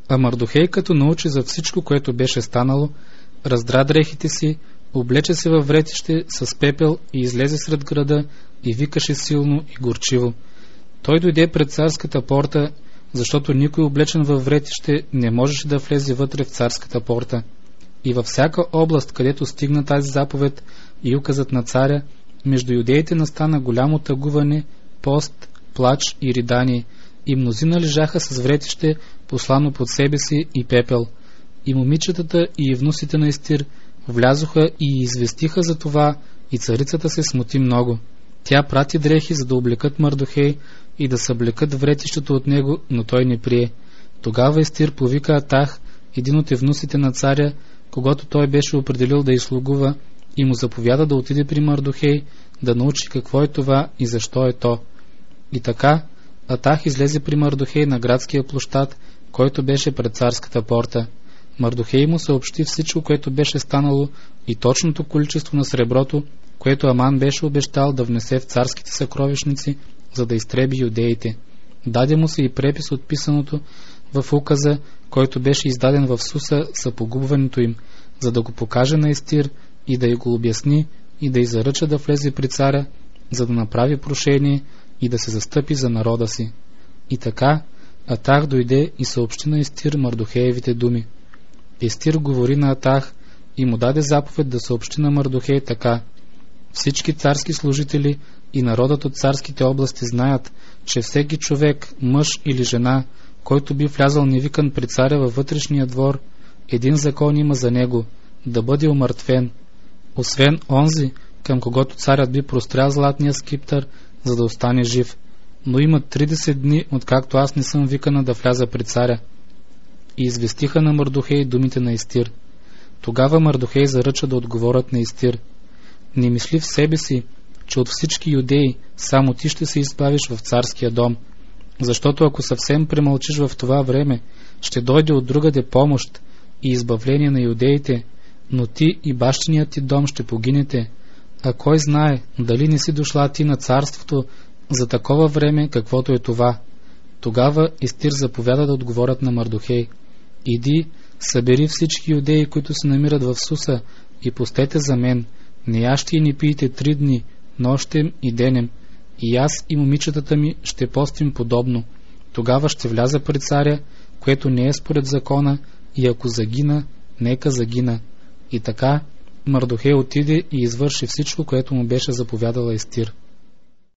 А Мардохей, като научи за всичко, което беше станало, раздра дрехите си, облече се във вретище с пепел и излезе сред града и викаше силно и горчиво. Той дойде пред царската порта, защото никой облечен във вретище не можеше да влезе вътре в царската порта. И във всяка област, където стигна тази заповед и указът на царя, между юдеите настана голямо тъгуване, пост, плач и ридание, и мнозина лежаха с вретище, послано под себе си и пепел. И момичетата и внусите на Естир влязоха и известиха за това, и царицата се смути много. Тя прати дрехи, за да облекат Мардохей и да съблекат вретището от него, но той не прие. Тогава Естир повика Атах, един от евнусите на царя, когато той беше определил да изслугува, и му заповяда да отиде при Мардохей, да научи какво е това и защо е то. И така Атах излезе при Мардохей на градския площад, който беше пред царската порта. Мардохей му съобщи всичко, което беше станало, и точното количество на среброто, което Аман беше обещал да внесе в царските съкровищници, за да изтреби юдеите. Даде му се и препис от писаното в указа, който беше издаден в Суса за погубването им, за да го покаже на Естир и да й го обясни и да й заръча да влезе при царя, за да направи прошение и да се застъпи за народа си. И така Атах дойде и съобщи на Естир Мардохеевите думи. Естир говори на Атах и му даде заповед да съобщи на Мардохей така: всички царски служители и народът от царските области знаят, че всеки човек, мъж или жена, който би влязал невикан при царя във вътрешния двор, един закон има за него — да бъде умъртвен, освен онзи, към когото царят би прострял златния скиптър, за да остане жив. Но има 30 дни, откакто аз не съм викана да вляза при царя. И известиха на Мардохей думите на Естир. Тогава Мардохей заръча да отговорят на Естир: не мисли в себе си, че от всички юдеи само ти ще се избавиш в царския дом, защото ако съвсем премълчиш в това време, ще дойде от другаде помощ и избавление на юдеите, но ти и бащиният ти дом ще погинете. А кой знае дали не си дошла ти на царството за такова време, каквото е това. Тогава Естир заповяда да отговорят на Мардохей: иди, събери всички юдеи, които се намират в Суса, и постете за мен, не ящи и не пийте 3 дни, нощем и денем, и аз и момичетата ми ще постим подобно. Тогава ще вляза пред царя, което не е според закона, и ако загина, нека загина. И така Мардохей отиде и извърши всичко, което му беше заповядала Естир.